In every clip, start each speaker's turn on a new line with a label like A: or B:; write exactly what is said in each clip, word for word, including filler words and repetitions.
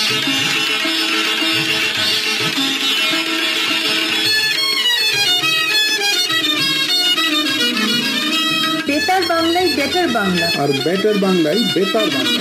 A: বেতার বাংলায় বেটার বাংলা
B: আর বেটার বাংলায় বেতার বাংলা।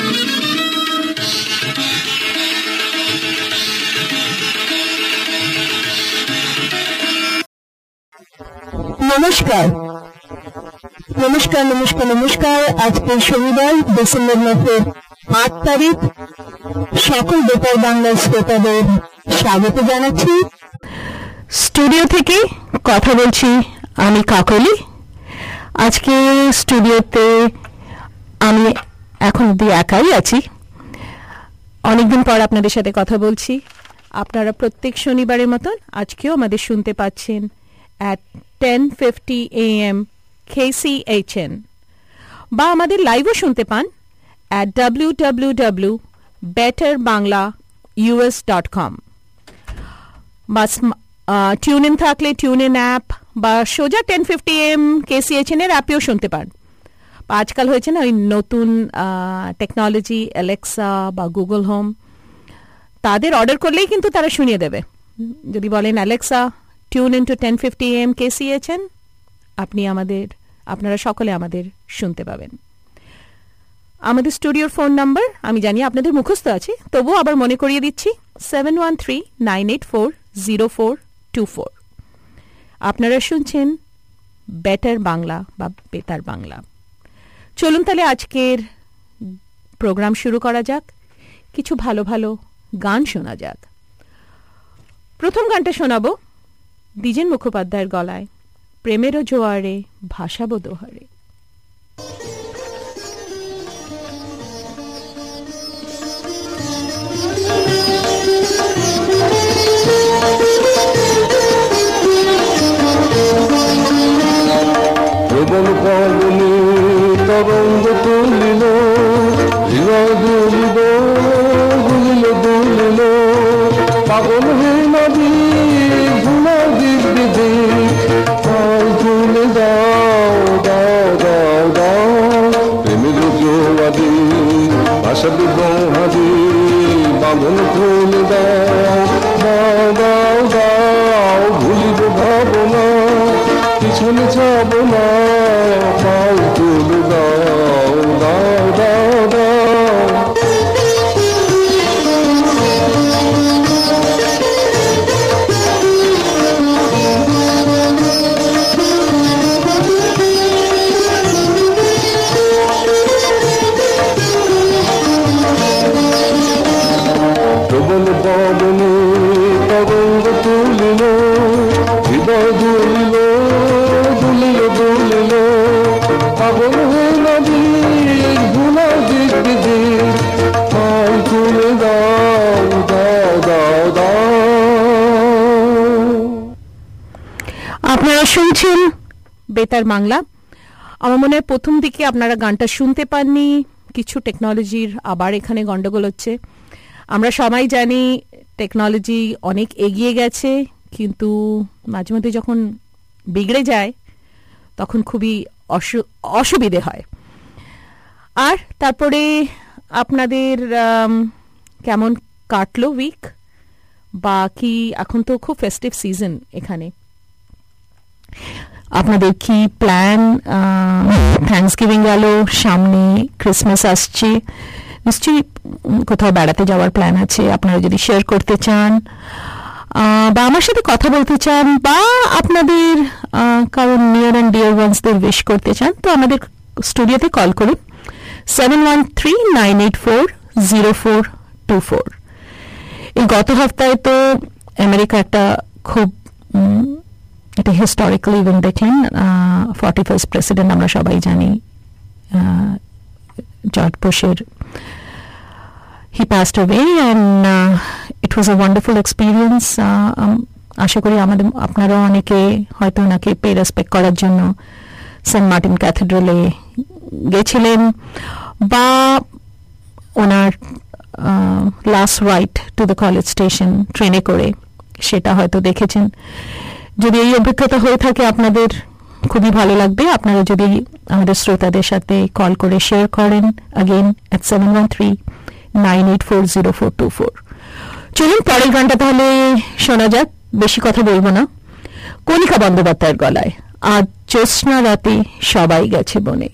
C: নমস্কার নমস্কার নমস্কার নমস্কার আজকে শনিবার ডিসেম্বর মাসের আট তারিখ সকল বেতার বাংলার শ্রোতাদের স্বাগত জানাচ্ছি। স্টুডিও থেকে কথা বলছি আমি কাকলি। আজকে স্টুডিওতে আমি এখন অব্দি একাই আছি। অনেকদিন পর আপনাদের সাথে কথা বলছি। আপনারা প্রত্যেক শনিবারের মতন আজকেও আমাদের শুনতে পাচ্ছেন at ten fifty a m K C H N বা আমাদের লাইভও শুনতে পান at w w w dot better bangla u s dot com বা টিউন ইন থাকলে টিউন ইন অ্যাপ বা সোজা ten fifty M K C H N এর অ্যাপেও শুনতে পান। আজকাল হয়েছে না ওই নতুন টেকনোলজি অ্যালেক্সা বা গুগল হোম, তাদের অর্ডার করলেই কিন্তু তারা শুনিয়ে দেবে। যদি বলেন Alexa tune in to ten fifty M K C H N, আপনি আমাদের আপনারা সকলে আমাদের শুনতে পাবেন। আমাদের স্টুডিওর ফোন নাম্বার আমি জানি আপনাদের মুখস্থ আছে, তবুও আবার মনে করিয়ে দিচ্ছি seven one three nine eight four zero four two four. আপনারা শুনছেন বেটার বাংলা বা বেতার বাংলা। চলুন তাহলে আজকের প্রোগ্রাম শুরু করা যাক। কিছু ভালো ভালো গান শোনা যাক। প্রথম গানটা শোনাবো দ্বিজেন মুখোপাধ্যায়ের গলায়, প্রেমেরও জোয়ারে ভাসাবো দোহারে।
D: প্রবল পবনে তরঙ্গ তুলিল, হৃদয় দুলিল দুলিল দুলিল, পাগল হয়ে নদী ভুলা দিক দিদি, পাল তুলে দাও দাও দাও দাও, প্রেমের জোয়ারে ভাসাবি দোহারে, বাঁধন খুলে দাও দাও দাও দাও, ভুলিব ভাবনা পিছনে যাব না, পাল তুলে দাও দাও দাও দাও। প্রবল পবনে তরঙ্গ তুলিল, হৃদয় দুলিল দুলিল দুলিল, পাগল হয়ে নদী ভুলা দিক দিদি, পাল তুলে দাও দাও দাও দাও।
C: আপনারা শুনছেন বেতার বাংলা। আমার মনে হয় প্রথম দিকে আপনারা গানটা শুনতে পাননি, কিছু টেকনোলজির আবার এখানে গন্ডগোল হচ্ছে। আমরা সবাই জানি টেকনোলজি অনেক এগিয়ে গেছে, কিন্তু মাঝে মধ্যে যখন বিগড়ে যায় তখন খুবই অসুবিধে হয়। আর তারপরে আপনাদের কেমন কাটলো উইক, বা কি এখন তো খুব ফেস্টিভ সিজন এখানে, আপনাদের কি প্ল্যান? থ্যাঙ্কসগিভিং গেল, সামনে ক্রিসমাস আসছে, নিশ্চয়ই কোথাও বেড়াতে যাওয়ার প্ল্যান আছে। আপনারা যদি শেয়ার করতে চান বা আমার সাথে কথা বলতে চান বা আপনাদের কারণ নিয়ার অ্যান্ড ডিয়ার ওয়ান্সদের উইশ করতে চান, তো আমাদের স্টুডিওতে কল করুন seven one three nine eight four zero four two four. এই গত সপ্তাহে তো আমেরিকা একটা খুব একটা হিস্টোরিক্যাল ইভেন্ট দেখলেন। ফর্টি ফার্স্ট প্রেসিডেন্ট আমরা সবাই জানি জর্জ বুশের, he passed away and uh, it was a wonderful experience. আশা করি আমাদের আপনারাও অনেকে হয়তো ওনাকে পে রেসপেক্ট করার জন্য সেন্ট মার্টিন ক্যাথেড্রালে গেছিলেন, বা ওনার last ride to the College Station ট্রেনে করে সেটা হয়তো দেখেছেন। যদি এই অভিজ্ঞতা হয়ে থাকে আপনাদের খুবই ভালো লাগবে। আপনারা যদি আমাদের শ্রোতাদের সাথে কল করে শেয়ার করেন, again at seven one three nine eight four zero four two four. চলুন পরের গানটা তাহলে শোনা যাক, বেশি কথা বলবো না। কণিকা বন্দ্যোপাধ্যায়ের গলায় আজ জ্যোৎস্না রাতে সবাই গেছে বনে।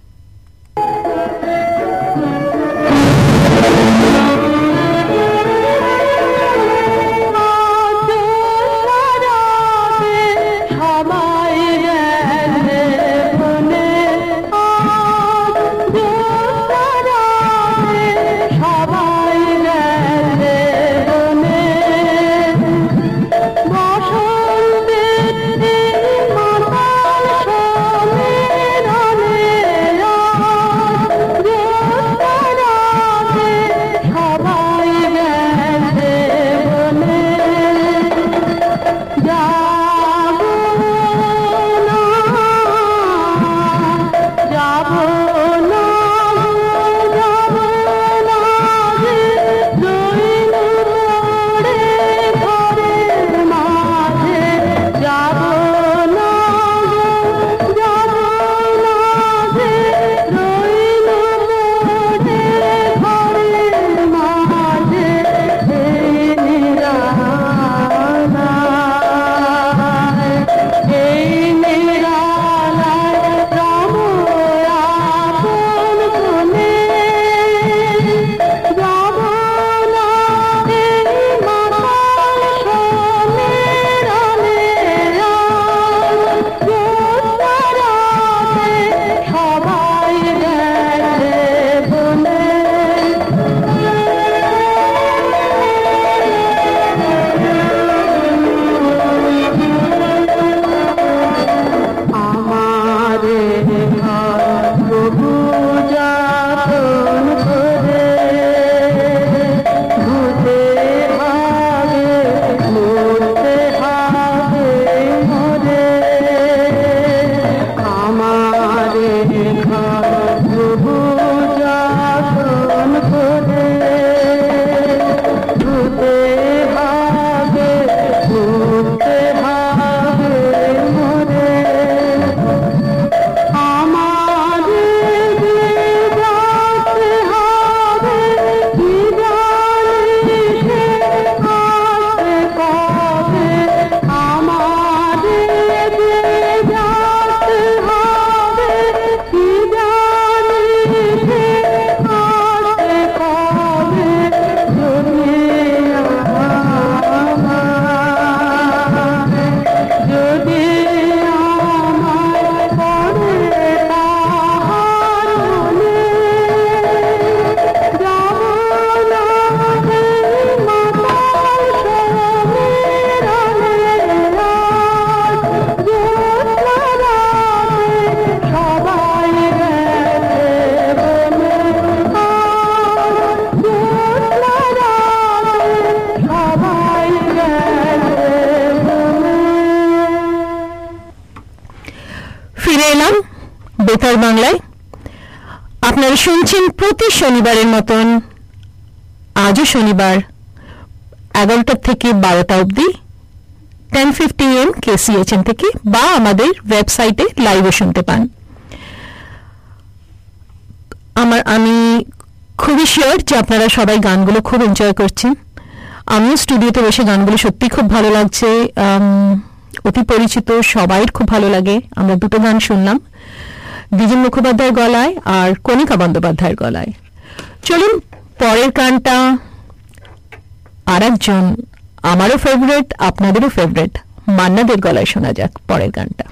C: বেতার বাংলায় আপনারা শুনছেন প্রতি শনিবারের মতন আজও শনিবার এগারোটা থেকে বারোটা অবধি টেন ফিফটি এম কেসিএচএম থেকে, বা আমাদের ওয়েবসাইটে লাইভও শুনতে পান। আমার আমি খুবই শিওর যে আপনারা সবাই গানগুলো খুব এনজয় করছেন। আমিও স্টুডিওতে বসে গানগুলো সত্যি খুব ভালো লাগছে, অতি পরিচিত, সবাইয়ের খুব ভালো লাগে। আমরা দুটো গান শুনলাম, দ্বিজেন মুখোপাধ্যায়ের গলায় আর কণিকা বন্দ্যোপাধ্যায়ের গলায়। চলুন পরের গানটা আর একজন আমারও ফেভারিট, আপনাদেরও ফেভারিট, মান্নাদের গলায় শোনা যাক পরের গানটা।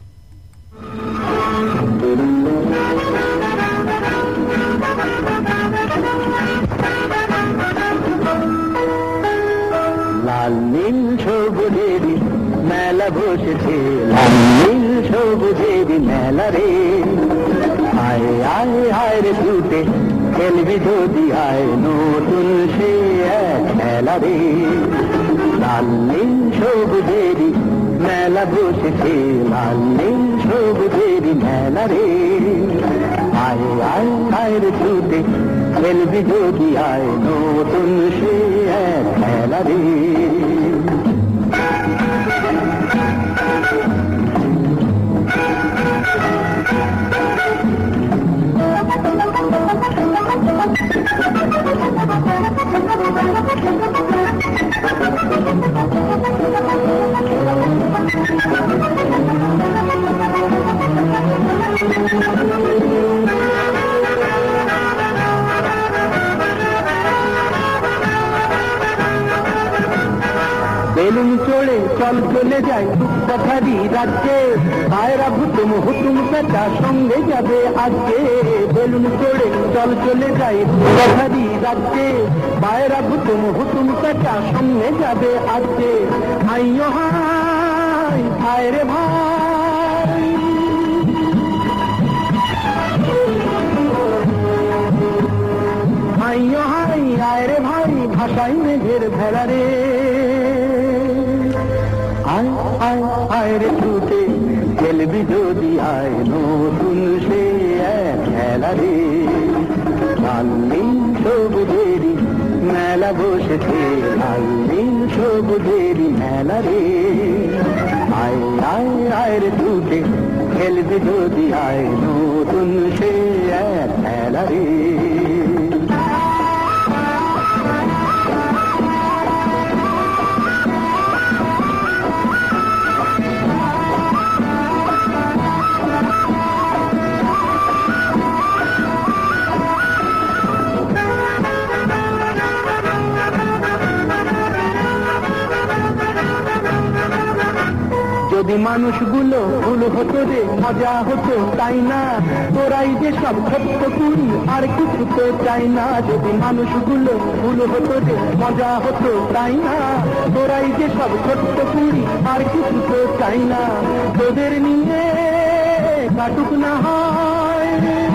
A: লাল নীল সবুজেরই মেলা বসেছে, লাল নীল সবুজেরই মেলা রে, আয় আয় আয় রে ছুটে খেলবি যদি আয় নতুন সে এক খেলা রে। লাল নীল সবুজেরই মেলা বসেছে, লাল নীল সবুজেরই মেলা রে, আয় আয় আয় রে ছুটে খেলবি যদি আয় নতুন সে এক খেলা রে। বেলুন চড়ে চল চলে যায় রূপকথারি রাজ্যে, ভাইরা হুতুম হুতুম পেটা সঙ্গে যাবে আজকে। বেলুন চড়ে চল চলে যায় রূপকথারি রাজ্যে, ভাইরা হুতুম হুতুম পেটা সঙ্গে যাবে আজকে। হাইও হাই হায় রে ভাই, হাইও হাই আয় রে ভাই, ভাষাই মেঘের ভেলা রে। আয় আয় আয় রে ছুটে খেলবি যদি আয় নতুন সে এক খেলা রে। লাল নীল সবুজেরই মেলা বসেছে, লাল নীল সবুজেরই মেলা রে। আয় আয় আয় রে ছুটে খেলবি যদি আয় নতুন সে এক খেলা রে। যদি মানুষগুলো ভুল হতো রে মজা হতো তাই না, তোরাই যে সব ছোট্ট কুড়ি আর কিছু তো চাই না। যদি মানুষগুলো ভুল হতো রে মজা হতো তাই না, তোরাই যে সব ছোট্ট কুড়ি আর কিছু তো চাই না। তোদের নিয়ে কাটুক না হয়,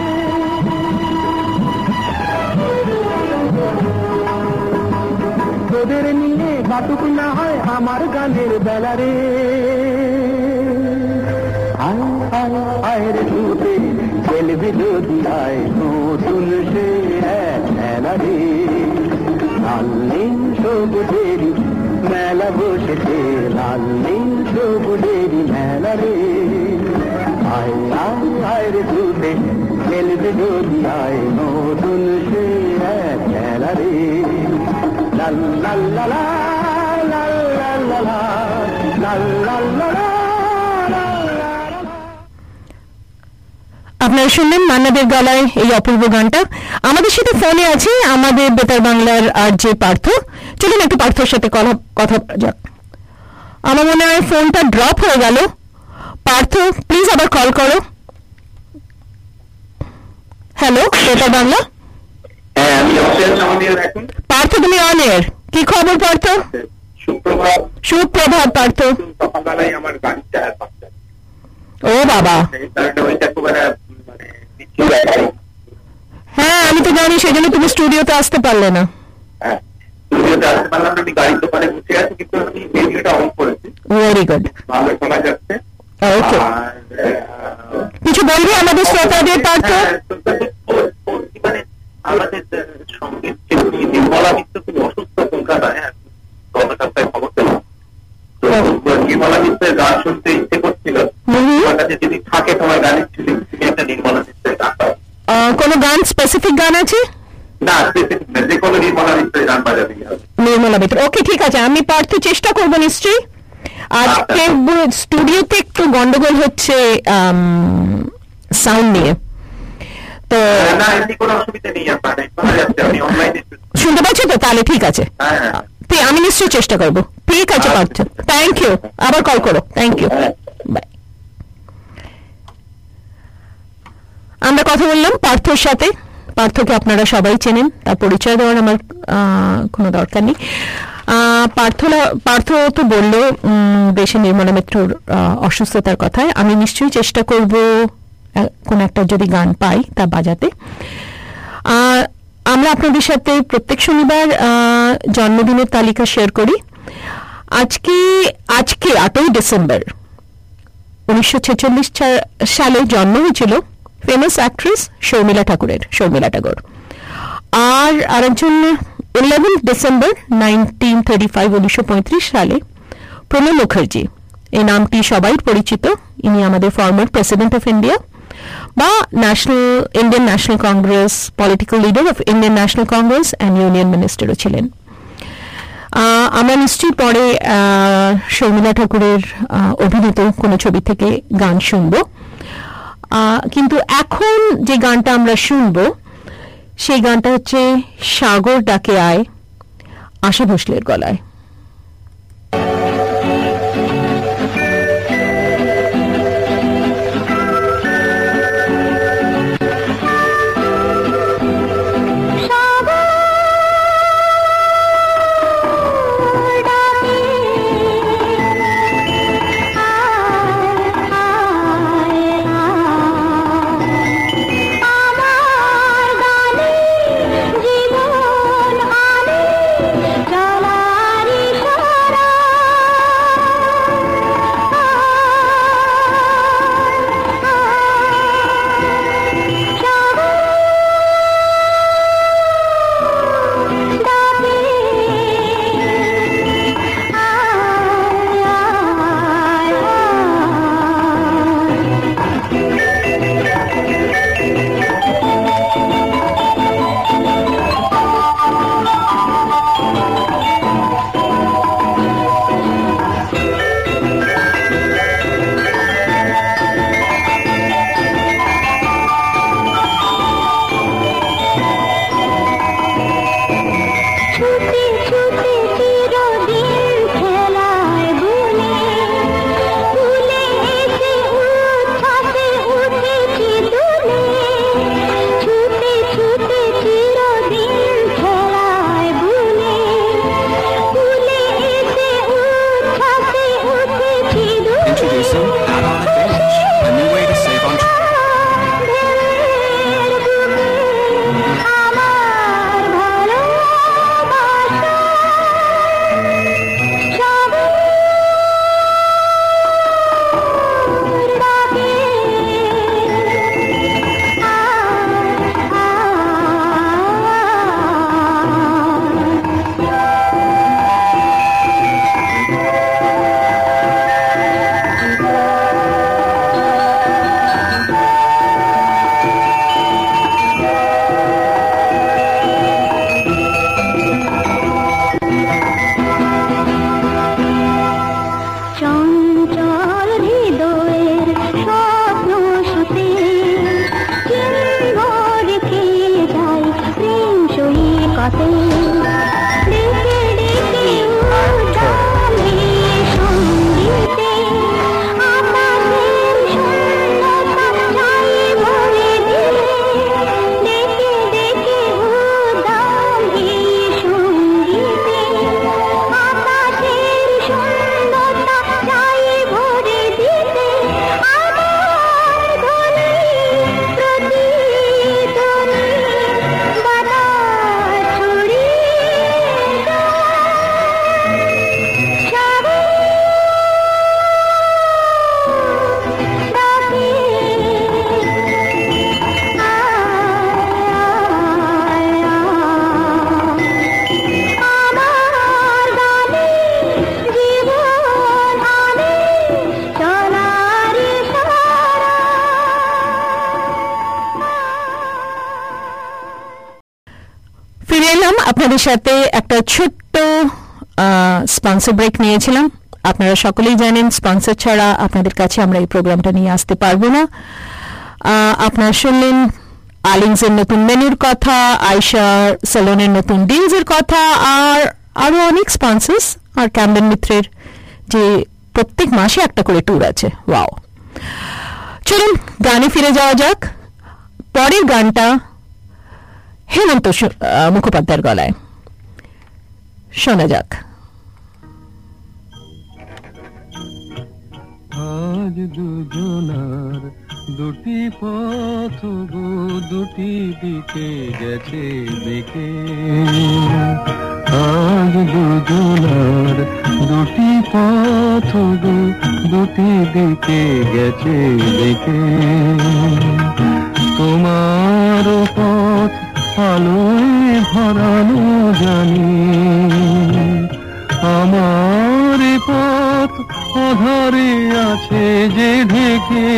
A: তোদের নিয়ে কাটুক না হয় আমার গানের বেলা রে। আয় আয় আয় রে ছুটে খেলবি যদি আয় নতুন সে এক খেলা রে। লাল নীল সবুজেরই মেলা বসেছে, লাল নীল সবুজেরই মেলা রে। আয় আয় আয় রে ছুটে খেলবি যদি আয় নতুন সে এক খেলা রে। লা লা লা লা লা লা লা লা লা লা লা।
C: আপনারা শুনলেন মান্নাদের গলায় এই অপূর্ব গানটা। আমাদের সাথে ফোনে আছে আমাদের বেতার বাংলার আর যে পার্থ। চলুন একটু পার্থর সাথে কথা বলা যাক। আমার মনে হয় ফোনটা ড্রপ হয়ে গেল। পার্থ প্লিজ আবার কল করো। হ্যালো বেতার বাংলা। পার্থ তুমি অন এয়ার। কি খবর পার্থ?
E: সুপ্রভাত।
C: সুপ্রভাত পার্থ।
E: আমার গাড়িটা
C: ও বাবা, হ্যাঁ আমি তো জানি, সেই জন্য তুমি স্টুডিওতে আসতে পারলে না। Very good. ওকে, কিছু বলবি আমাদের শ্রোতাদের পার্থ?
E: আমাদের সঙ্গীত শিল্পী নির্মলা মিত্র খুব অসুস্থ কলকাতায়, গত সপ্তাহে খবর পেলাম। তো নির্মলা মিত্রের গান শুনতে ইচ্ছে করছিল, যদি থাকে তোমার গানের ছিল একটা নির্মলা মিত্রের গান।
C: কোন গান স্পেসিফিক গান আছে?
E: না, স্পেসিফিক না, যে কোনো নির্মলা মিত্রের গান বাজাবে।
C: নির্মলা মিত্র, ওকে ঠিক আছে, আমি পার্থ চেষ্টা করবো নিশ্চয়ই। আজকে স্টুডিওতে একটু গন্ডগোল হচ্ছে সাউন্ড নিয়ে, তো শুনতে পাচ্ছি তো? তাহলে ঠিক আছে, আমি নিশ্চয়ই চেষ্টা করবো। ঠিক আছে পার্থ, থ্যাংক ইউ, আবার কল করো। Thank you, bye. আমরা কথা বললাম পার্থর সাথে। পার্থকে আপনারা সবাই চেনেন, তার পরিচয় দেওয়ার আমার কোনো দরকার নেই। পার্থ পার্থ তো বললো দেশে নির্মলা মিত্রর অসুস্থতার কথায়। আমি নিশ্চয়ই চেষ্টা করব কোন একটা যদি গান পাই তা বাজাতে। আমরা আপনাদের সাথে প্রত্যেক শনিবার জন্মদিনের তালিকা শেয়ার করি। আজকে আজকে আটই ডিসেম্বর উনিশশো ছেচল্লিশ সালে জন্ম হয়েছিল ফেমাস অ্যাক্ট্রেস শর্মিলা ঠাকুরের, শর্মিলা ঠাকুর। আর আরেকজন eleven December nineteen thirty five উনিশশো পঁয়ত্রিশ সালে প্রণব মুখার্জি। এই নামটি সবাই পরিচিত। ইনি আমাদের ফর্মার প্রেসিডেন্ট অফ ইন্ডিয়া বা national Indian national Congress, political leader of Indian national Congress and union মিনিস্টারও ছিলেন। আমরা নিশ্চয়ই পরে শর্মিলা ঠাকুরের অভিনীত কোনো ছবি থেকে গান শুনবো, কিন্তু এখন যে গানটা আমরা শুনবো সেই গানটা হচ্ছে সাগর ডাকে আয়, আশা ভোসলের গলায়। আপনাদের সাথে একটা ছোট্ট স্পন্সর ব্রেক নিয়েছিলাম। আপনারা সকলেই জানেন স্পন্সর ছাড়া আপনাদের কাছে আমরা এই প্রোগ্রামটা নিয়ে আসতে পারবো না। আপনারা শুনলেন আলিংসের নতুন মেনুর কথা, আয়শার সেলুনের নতুন ডিলসের কথা, আর আরো অনেক স্পন্সর্স, আর ক্যাম্বেন মিত্রের যে প্রত্যেক মাসে একটা করে ট্যুর আছে। ওয়াও, চলুন গানে ফিরে যাওয়া যাক। পরের গানটা হেমন্ত মুখোপাধ্যায়ের গলায়, শোনা যাক।
D: আজ দুজনার দুটি পথ গো দুটি দিকে গেছে দেখে, আজ দুজনার দুটি পথ গো দুটি দিকে গেছে দেখে, তোমার পথ আলোয় ভরানো জানি, আমার পথ অধারে আছে যে ঢেকে,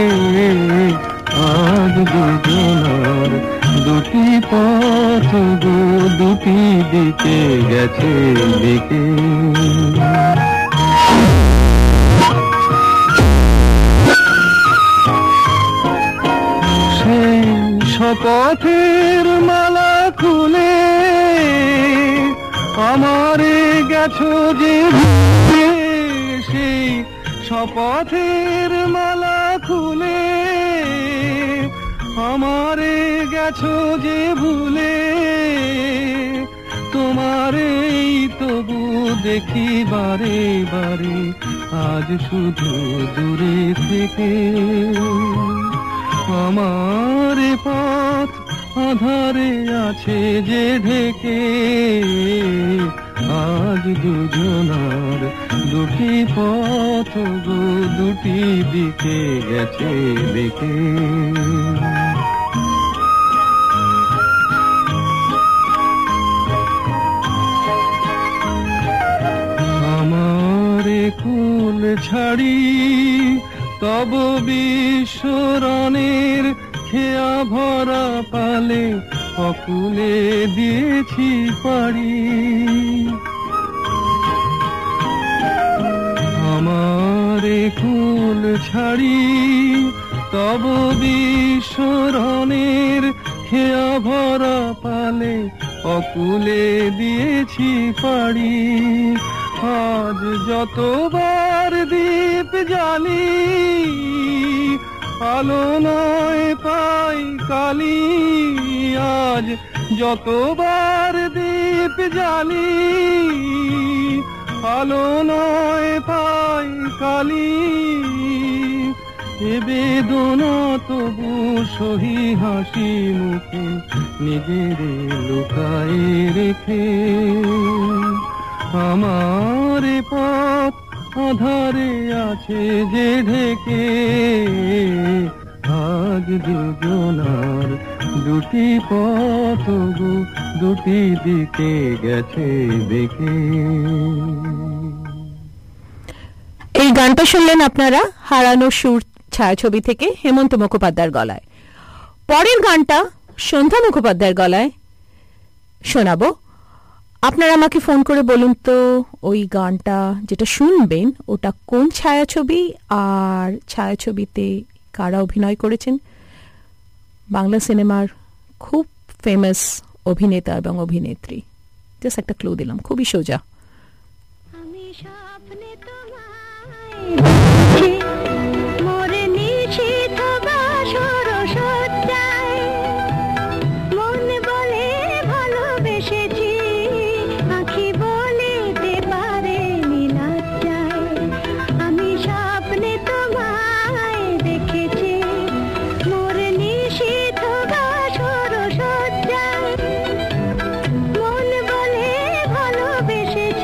D: আজ দুজনার দুটি পথ গো দুটি দিকে গেছে দিকে। সেই শপথের মালা খুলে আমারে গেছো যে ভুলে, সেই শপথের মালা খুলে আমারে গেছো যে ভুলে, তোমারেই তবু দেখি বারে বারে আজ শুধু দূরে থেকে। আমার পথ আধারে আছে যে ঢেকে, আজ দুজনার দুটি পথ গো দুটি দিকে গেছে দেখে। আমারে কুল ছাড়ি তব বিশ্বরণের খেয়া ভরা পালে অকুলে দিয়েছি পাড়ি। আমারে কুল ছাড়ি তব বিশ্বরণের খেয়া ভরা পালে অকুলে দিয়েছি পাড়ি। আজ যতবার দীপ জ্বালি আলো নয় পাই কালি, আজ যতবার দীপ জ্বালি আলো নয় পাই কালি। এ বেদনা তবু সহি হাসি মুখে নিজের লুকায় রেখে। আমার পথ আধারে আছে যে ঢেকে, আজ দুজনার দুটি পথ গো দুটি দিকে গেছে দেখে।
C: এই গানটা শুনলেন আপনারা হারানো সুর ছায়াছবি থেকে হেমন্ত মুখোপাধ্যায়ের গলায়। পরের গানটা সন্ধ্যা মুখোপাধ্যায়ের গলায় শোনাবো। আপনারা আমাকে ফোন করে বলুন তো ওই গানটা যেটা শুনবেন ওটা কোন ছায়াছবি, আর ছায়াছবিতে কারা অভিনয় করেছেন। বাংলা সিনেমার খুব ফেমাস অভিনেতা এবং অভিনেত্রী। জাস্ট একটা ক্লু দিলাম, খুবই সোজা।
F: আমি স্বপ্নে তোমায় মোরে নিশীথ বাসর সজ্জায় মন বলে ভালোবেসেছি, আঁখি বলিতে পারে নীলাজ্জায়। আমি স্বপ্নে তোমায় দেখেছি মোরে নিশীথ বাসর সজ্জায় মন বলে ভালোবেসেছি,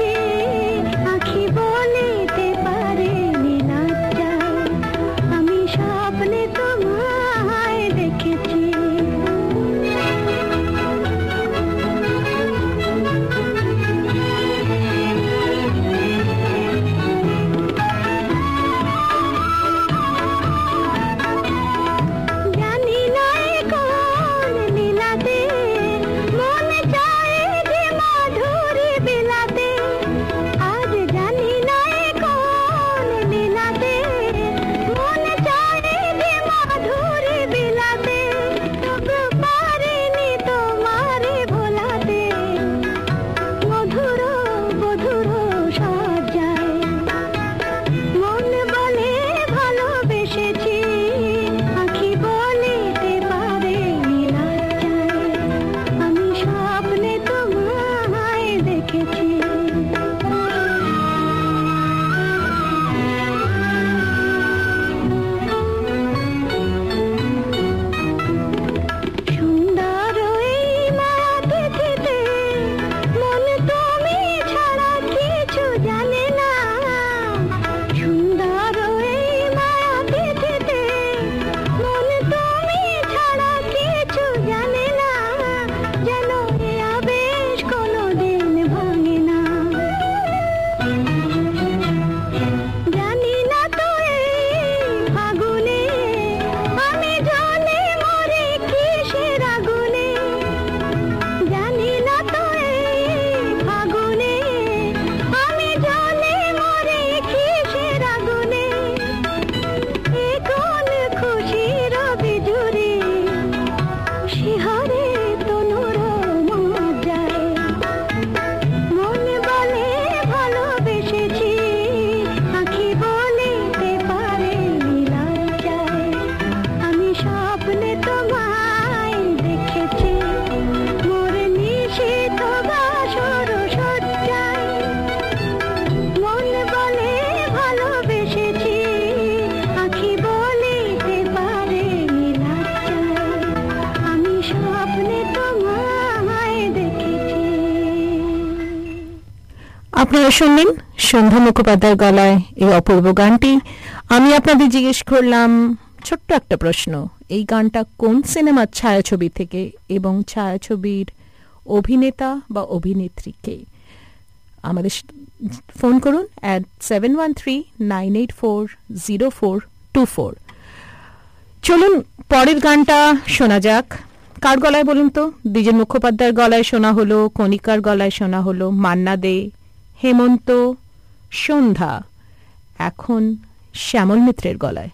C: আপনারা শুনলেন সন্ধ্যা মুখোপাধ্যায়ের গলায় এই অপূর্ব গানটি। আমি আপনাদের জিজ্ঞেস করলাম ছোট্ট একটা প্রশ্ন, এই গানটা কোন সিনেমার ছায়াছবি থেকে এবং ছায়াছবির অভিনেতা বা অভিনেত্রীকে? আমাদের ফোন করুন at seven one three nine eight four zero four two four. চলুন পরের গানটা শোনা যাক। কার গলায় বলুন তো? দ্বিজেন মুখোপাধ্যায়ের গলায় শোনা হলো, কণিকার গলায় শোনা হলো, মান্না দে, হেমন্ত, সন্ধ্যা, এখন শ্যামল মিত্রের গলায়।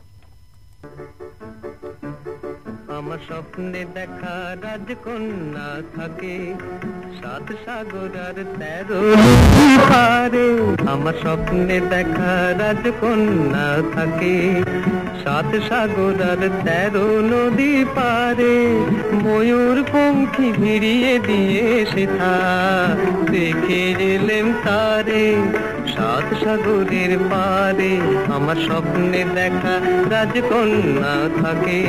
D: আমার স্বপ্নে দেখা রাজকন্যা থাকে সাত সাগর আর তেরো পারে। আমার স্বপ্নে দেখা রাজকন্যা থাকে সাত সাগর আর তেরো নদী পারে। ময়ূর পঙ্খী ভিড়িয়ে দিয়ে সেথা দেখে এলেম তারে সাত সাগরের পারে। আমার স্বপ্নে দেখা রাজকন্যা থাকে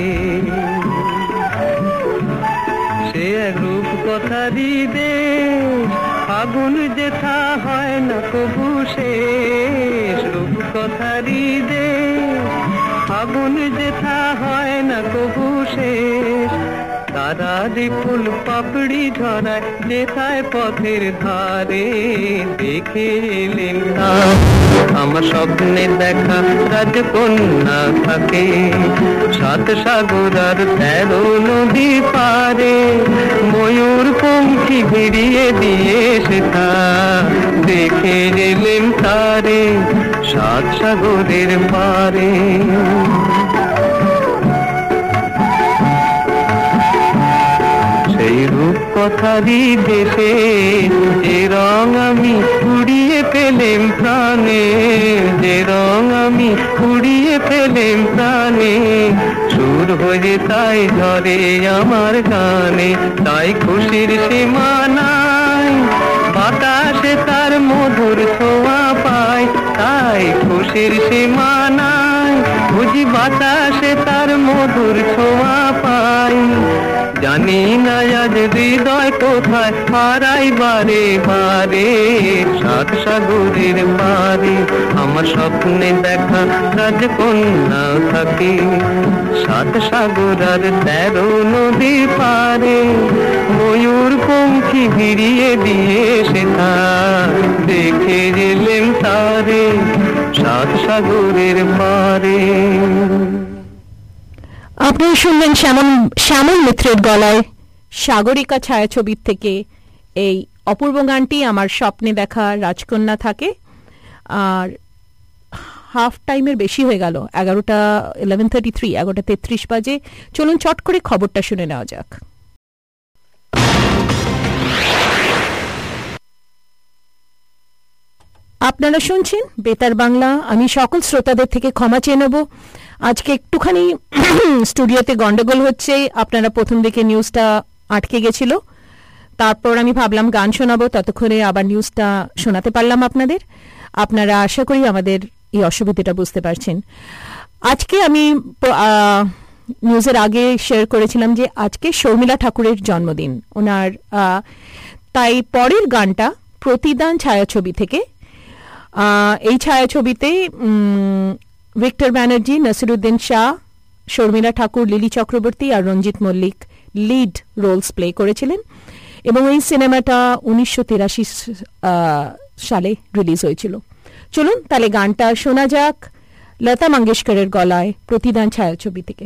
D: সে এক রূপ কথারি দেশ, ফাগুন যেথা হয় না কবু শেষ। রূপ কথারি দেশ, ফাগুন যেথা হয় না কবু শেষ। তারা যে ফুল পাপড়ি ঝরায় যেথায় পথের ধারে দেখে এলেন তার। আমার স্বপ্নে দেখা রাজকন্যা থাকে সাত সাগর আর তেরো নদী পারে। ময়ূর পঙ্খী ভিড়িয়ে দিয়ে সেথা দেখে এলেন তারে সাত সাগরের পারে। সেই রূপ কথারি দেশে যে রং আমি উড়িয়ে পেলেম প্রাণে, যে রং আমি উড়িয়ে পেলেম প্রাণে। সুর হয়ে তাই ঝরে আমার গানে, তাই খুশির সীমা নাই। বাতাসে তার মধুর ছোঁয়া পায়, তাই খুশির সীমা নাই। বুঝি বাতাসে তার মধুর ছোঁয়া পাই। জানি না আজ হৃদয় কোথায় হারাই বারে বারে সাত সাগরের পারে। আমার স্বপ্নে দেখা রাজকন্যা থাকে সাত সাগর আর তেরো নদী পারে। ময়ূর পঙ্খী ভিড়িয়ে দিয়ে সেথা দেখে এলেম তারে সাত সাগরের পারে।
C: আপনারা শুনলেন শ্যামল শ্যামল মিত্রের গলায় সাগরিকা ছায়াছবির থেকে এই অপূর্ব গানটি আমার স্বপ্নে দেখা রাজকন্যা থাকে। আর হাফ টাইমের বেশি হয়ে গেল, এগারোটা ইলেভেন থার্টি থ্রি এগারোটা তেত্রিশ বাজে। চলুন চট করে খবরটা শুনে নেওয়া যাক। আপনারা শুনছেন বেতার বাংলা। আমি সকল শ্রোতাদের থেকে ক্ষমা চেয়ে নেব, আজকে একটুখানি স্টুডিওতে গন্ডগোল হচ্ছে। আপনারা প্রথম দিকে নিউজটা আটকে গেছিল, তারপর আমি ভাবলাম গান শোনাবো, ততক্ষণে আবার নিউজটা শোনাতে পারলাম আপনাদের। আপনারা আশা করি আমাদের এই অসুবিধাটা বুঝতে পারছেন। আজকে আমি নিউজের আগে শেয়ার করেছিলাম যে আজকে শর্মিলা ঠাকুরের জন্মদিন ওনার, তাই পরের গানটা প্রতিদান ছায়াছবি থেকে। এই ছায়াছবিতে ভিক্টর ব্যানার্জি, নসিরুদ্দিন শাহ, শর্মিলা ঠাকুর, লিলি চক্রবর্তী আর Ranjit Mallick lead roles play করেছিলেন এবং এই সিনেমাটা উনিশশো তিরাশি সালে রিলিজ হয়েছিল। চলুন তাহলে গানটা শোনা যাক লতা মঙ্গেশকরের গলায় প্রতিদান ছায়াছবি থেকে।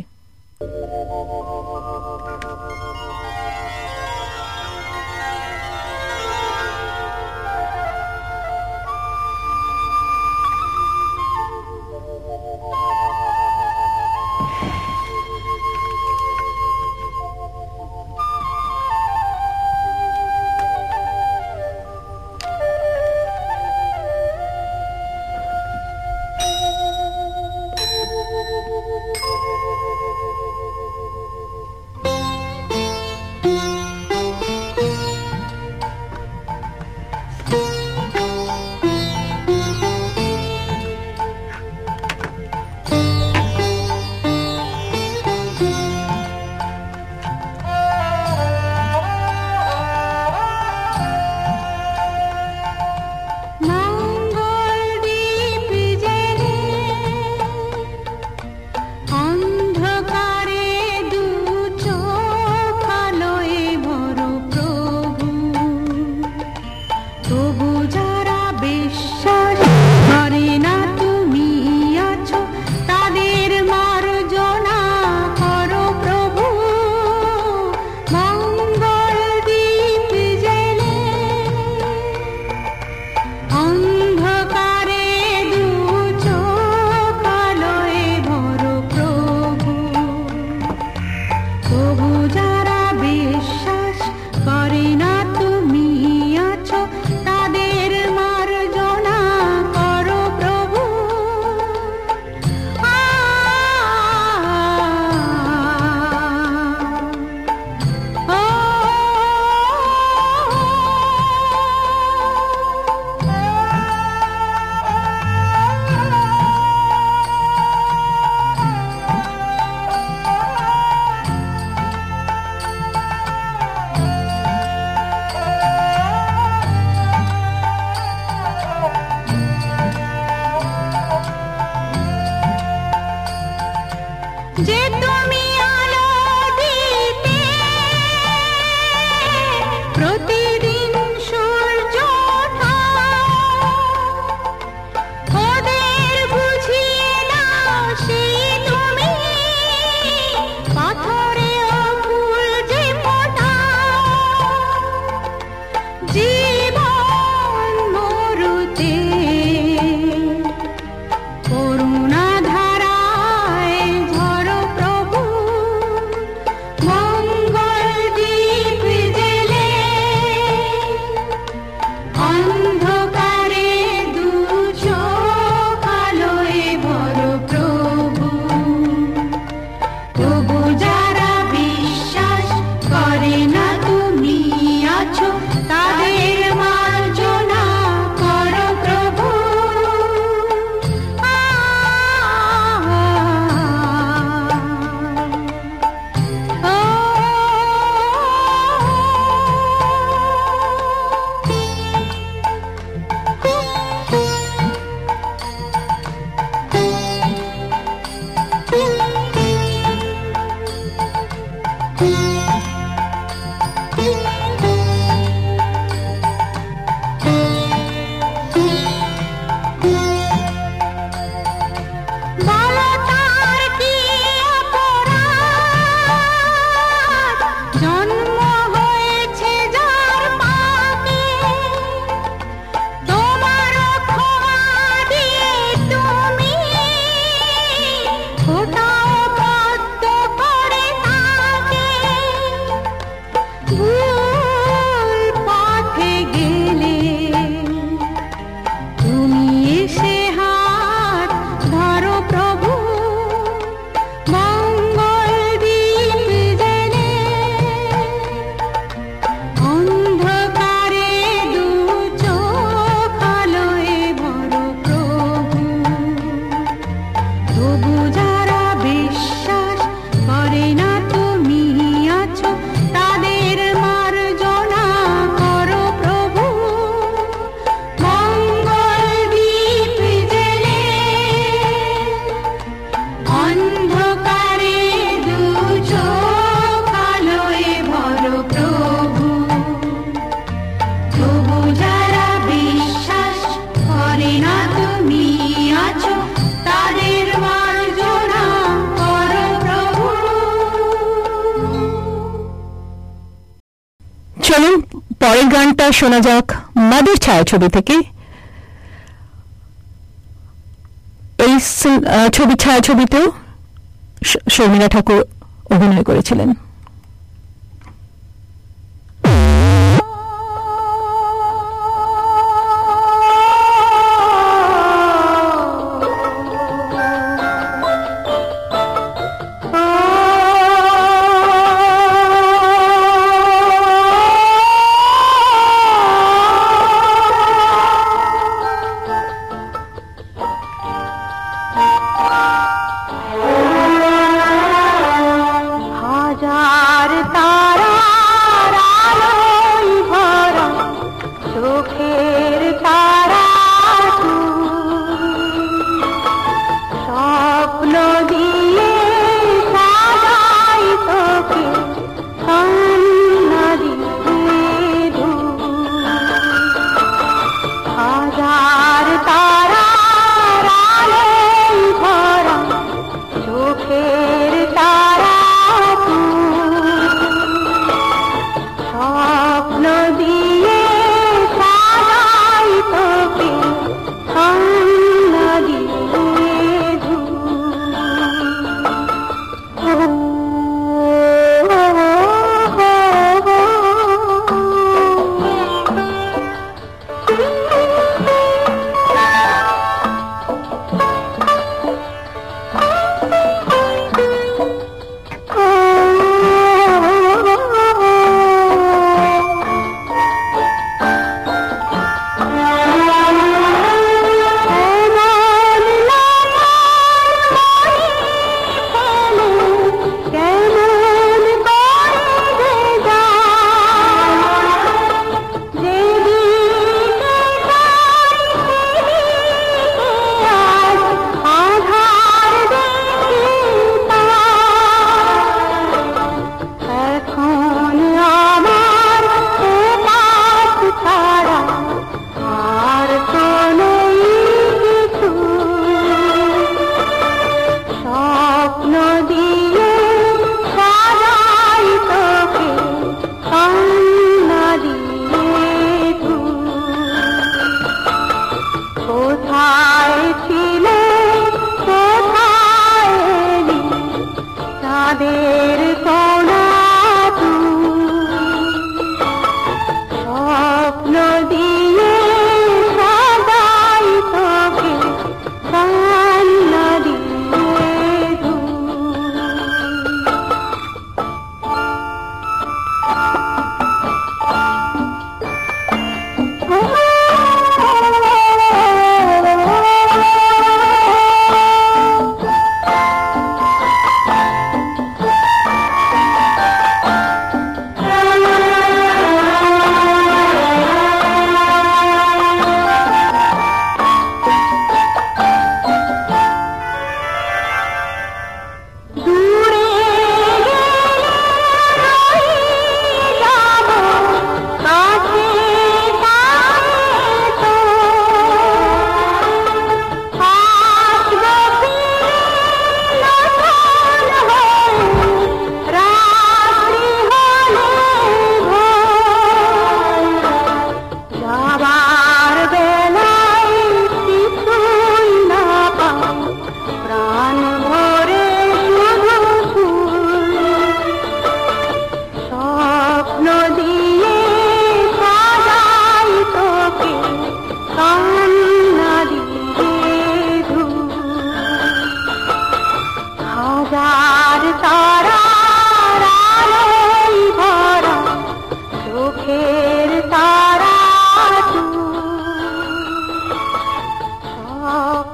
F: যে তুমি আলো দিতে প্রতিদিন সূর্য ওঠা, ওদের বুঝিয়ে দাও সেই তুমি পাথরেও ফুল যে ফোটাও। জীবন মরুতে করুণা ধারায় ঝরো প্রভু, মঙ্গল দীপ জেলে অন্ধকারে দু চোখ আলোয় ভরো প্রভু। তবু যারা বিশ্বাস করে না তুমি আছো, তাদের মার্জনা করো প্রভু। আ, ও, বলো তার কি অপরাধ, জন্ম হয়েছে যার পাপে, তোমারও ক্ষমা দিয়ে তুমি ফোটাও পদ্ম করে তাকে। ভুল পথে গেলে তুমি এসে হাত ধরো প্রভু, মঙ্গল দীপ জেলে অন্ধকারে দু চোখ আলোয় ভরো প্রভু। তবু যারা বিশ্বাস করে না তুমি আছো, তাদের মার্জনা করো প্রভু। মঙ্গল দীপ জেলে অন্ধকারে দু চোখ আলোয় ভরো প্রভু। তবু যারা বিশ্বাস করে না তুমি আছো, তাদের মার্জনা করো প্রভু।
C: চলুন পরের গানটা শোনা যাক মাদের ছায়াছবি থেকে। এই সিন- আহ, ছবি ছায়াছবিতেও শ- শর্মিলা ঠাকুর অভিনয় করেছিলেন।
F: হাজার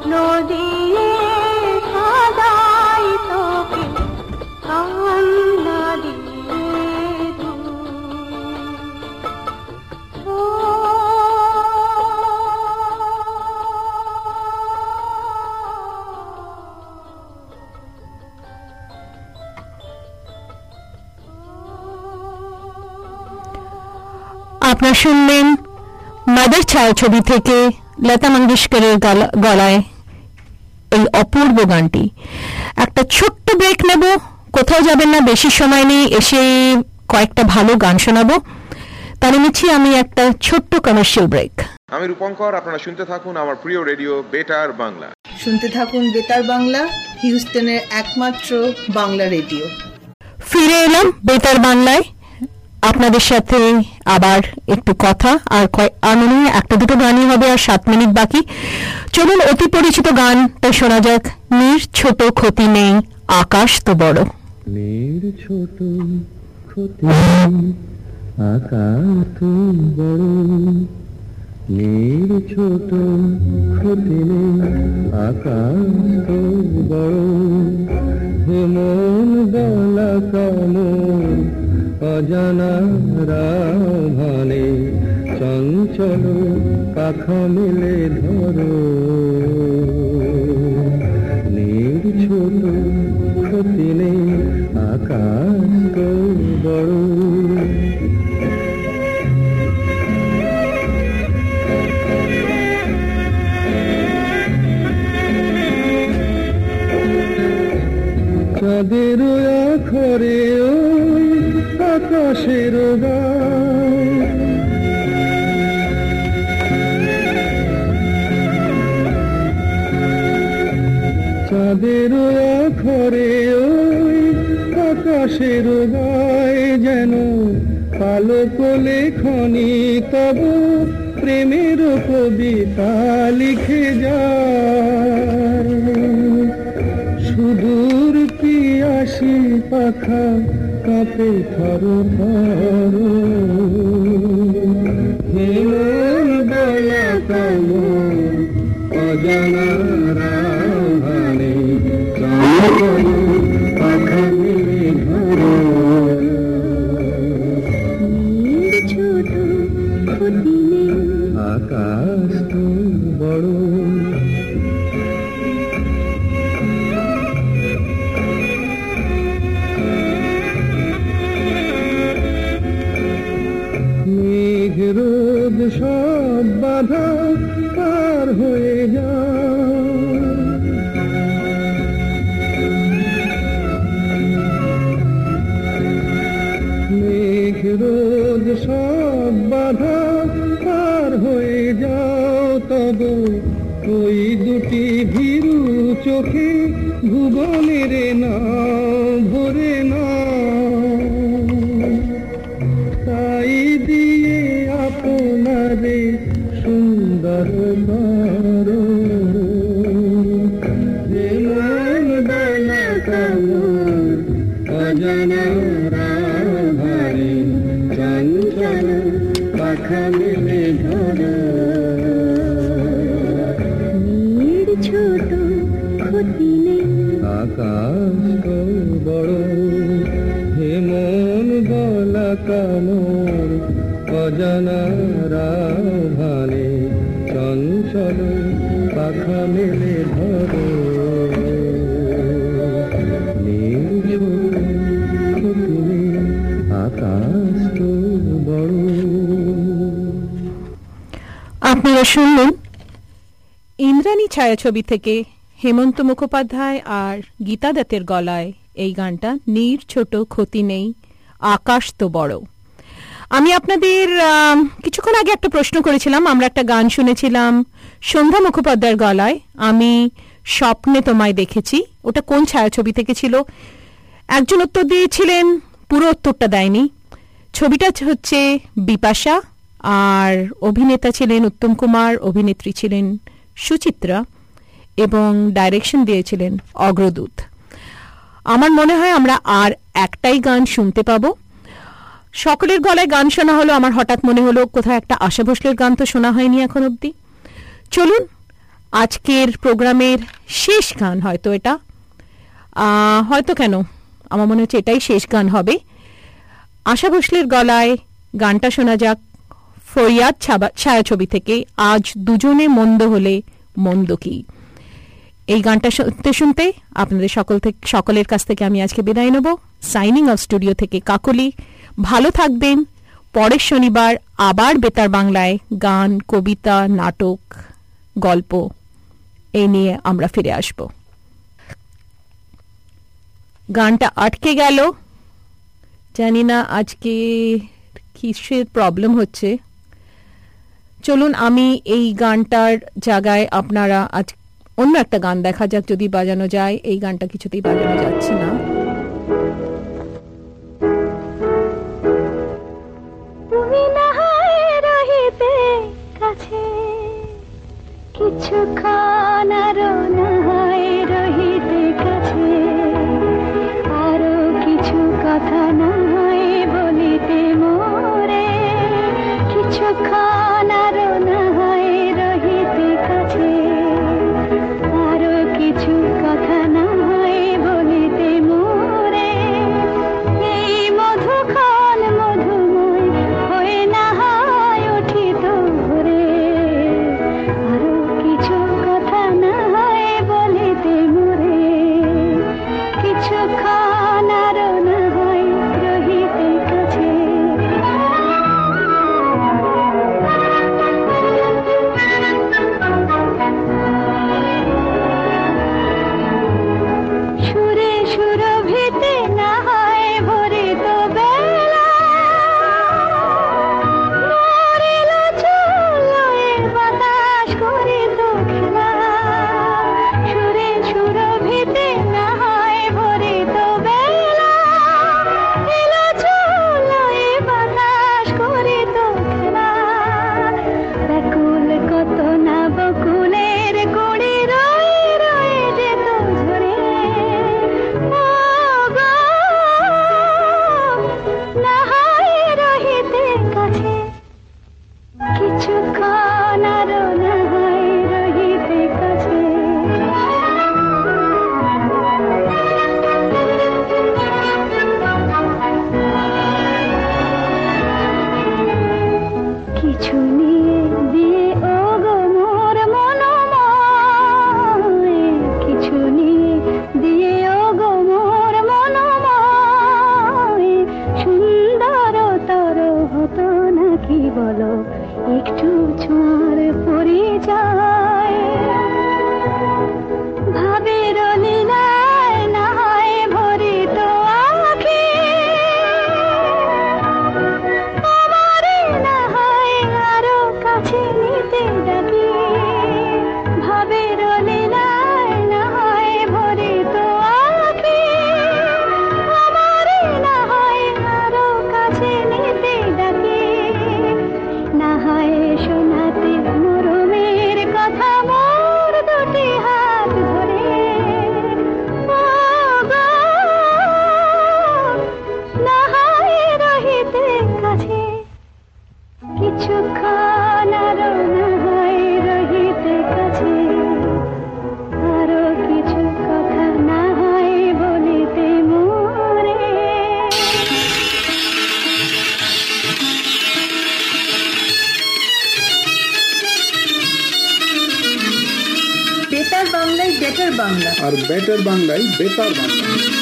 F: নদিয়ে সাজাই তোকে কান্না দিয়ে
C: আপনারা শুনলেন মাদার ছায়াছবি থেকে লতা মঙ্গেশকরের গলায় এই অপূর্ব গানটি। একটা ছোট্ট ব্রেক নেব, কোথাও যাবেন না, বেশি সময় নেই, এসে কয়েকটা ভালো গান শোনাবো। তাহলে নিচ্ছি আমি একটা ছোট্ট কমার্শিয়াল ব্রেক।
G: আমি রূপঙ্কর, আপনারা শুনতে থাকুন আমার প্রিয় রেডিও বেতার বাংলা।
H: শুনতে থাকুন বেতার বাংলা, হিউস্টনের একমাত্র বাংলা রেডিও।
C: ফিরে এলাম বেতার বাংলায়, আপনাদের সাথে আবার একটু কথা আর আনন্দ, একটা দুটো গানই হবে, আর সাত মিনিট বাকি। চলুন অতি পরিচিত গান তাই শোনা যাক। নীর ছোট ক্ষতি নেই, আকাশ তো বড়।
A: নীর ছোট ক্ষতি আকাশ তো বড়, নীর ছোট ক্ষতি নেই, আকাশ তো বড়। হেমন গলা কামড় অজানা রাভানে, চঞ্চল পাখা মেলে ধরো। নীর ছোট ক্ষতি নেই, আকাশ তো বড়। চাঁদের আখরে ওই আকাশের গায়, চাঁদের আখরে ওই আকাশের গায়, যেন পালক লেখনি তব প্রেমের কবিতা লিখে যায়। সুদূর পিয়াসী পাখা কাঁপে থর থর, হেমন গলা কামড় অজানা রাভানে, চঞ্চল পাখা মেলে ধরো। নীর ছোট ক্ষতি নেই, আকাশ তো বড়। রোদ সব বাধা পার হয়ে যায়, মেঘ রোদ সব বাধা পার হয়ে যাও। তব ওই দুটি ভীরু চোখে ভুবনের নাও ভরে না, তাই দিয়ে আপনারে সুন্দর করো। হেমন গলা কামড় অজানা রাভানে, চঞ্চল পাখা মেলে ধরো। নীর ছোট ক্ষতি নেই, আকাশ তো বড়। হেমন গলা কামড় অজানা রাভানে, চঞ্চল পাখা মেলে ধরো। নীর ছোট ক্ষতি নেই, আকাশ তো বড়।
C: আপনারা শুনলেন ইন্দ্রাণী ছায়াছবি থেকে হেমন্ত মুখোপাধ্যায় আর গীতা দত্তের গলায় এই গানটা, নীর ছোট ক্ষতি নেই, আকাশ তো বড়। আমি আপনাদের কিছুক্ষণ আগে একটা প্রশ্ন করেছিলাম, আমরা একটা গান শুনেছিলাম সন্ধ্যা মুখোপাধ্যায়ের গলায়, আমি স্বপ্নে তোমায় দেখেছি। ওটা কোন ছায়াছবি থেকে ছিল? একজন উত্তর দিয়েছিলেন, পুরো উত্তরটা দেয়নি। ছবিটা হচ্ছে বিপাশা, আর অভিনেতা ছিলেন উত্তম কুমার, অভিনেত্রী ছিলেন সুচিত্রা, এবং ডাইরেকশন দিয়েছিলেন অগ্রদূত। আমার মনে হয় আমরা আর একটাই গান শুনতে পাবো। সকলের গলায় গান শোনা হলো, আমার হঠাৎ মনে হলো কোথাও একটা আশা ভোসলের গান তো শোনা হয়নি এখন অব্দি। চলুন
I: আজকের প্রোগ্রামের শেষ গান হয়তো এটা, আহ, হয়তো কেন আমার মনে হচ্ছে এটাই শেষ গান হবে। আশা ভোসলের গলায় গানটা শোনা যাক ফরিয়াদ ছাবা- ছায়াছবি থেকে, আজ দুজনে মন্দ হলে মন্দ কি। এই গানটা শুনতে শুনতে আপনাদের সকল থেকে সকলের কাছ থেকে আমি আজকে বিদায় নেব। সাইনিং অফ স্টুডিও থেকে কাকলি। ভালো থাকবেন। পরের শনিবার আবার বেতার বাংলায় গান, কবিতা, নাটক, গল্প এই নিয়ে আমরা ফিরে আসব। গানটা আটকে গেল, জানি না আজকে কিসের প্রবলেম হচ্ছে। চলুন আমি এই গানটার জায়গায় আপনারা আজ অন্য একটা গান দেখা যাক যদি বাজানো যায়। এই গানটা কিছুতেই বাজানো যাচ্ছে না।
F: তুমি না হয় রহিতে কাছে, কিছুক্ষণ আরো না হয় রহিতে কাছে, আরো কিছু কথা না হয় বলিতে মোরে, কিছুক্ষণ আরো না হয় রহিতে কাছে, আরো কিছু কথা না হয় বলিতে মোরে, এই মধুক্ষণ মধুময় হয়ে না হয় উঠিত ভোরে, আরো কিছু কথা না হয় বলিতে মোরে, কিছুক্ষণ আরো না হয় রহিতে কাছে। সুরে সুরভিতে না হয় ভরিত বেলা, মরিল চুলোয় বাতাস করিত খেলা, সুরে সুরভিতে না হয় ভরিত বেলা, এল চুলোয় বাতাস করিত খেলা, ব্যাকুল কত না বকুলের কুড়ি রয়ে রয়ে যেত ঝরে, ও গো, না হয় রহিতে কাছে, কিছুক্ষণ আরো না হয় রহিতে কাছে। কিছু নিয়ে দিয়ে ও গো মোর মনোময়, কিছু নিয়ে দিয়ে ও গো মোর মনোময়, সুন্দর তর হতো নাকি বলো একটু ছোঁয়ার পরিচয়, ভাবের লীলায় না হয় ভরিত আঁখি, আমারে না হয় আরো কাছে নিতে ডাকি, ভাবের লীলায় না হয় ভরিত আঁখি, আমারে না হয় আরো কাছে নিতে ডাকি, না হয় শোনাতে মরমের কথা মোর দুটি হাত ধরে, ও গো, না হয় রহিতে কাছে, কিছুক্ষণ আরো না হয় রহিতে কাছে, আরো কিছু কথা না হয় বলিতে মোরে।
H: বেতার বাংলায় বেটার বাংলা।
B: আর বেটার বাংলায় বেতার বাংলা।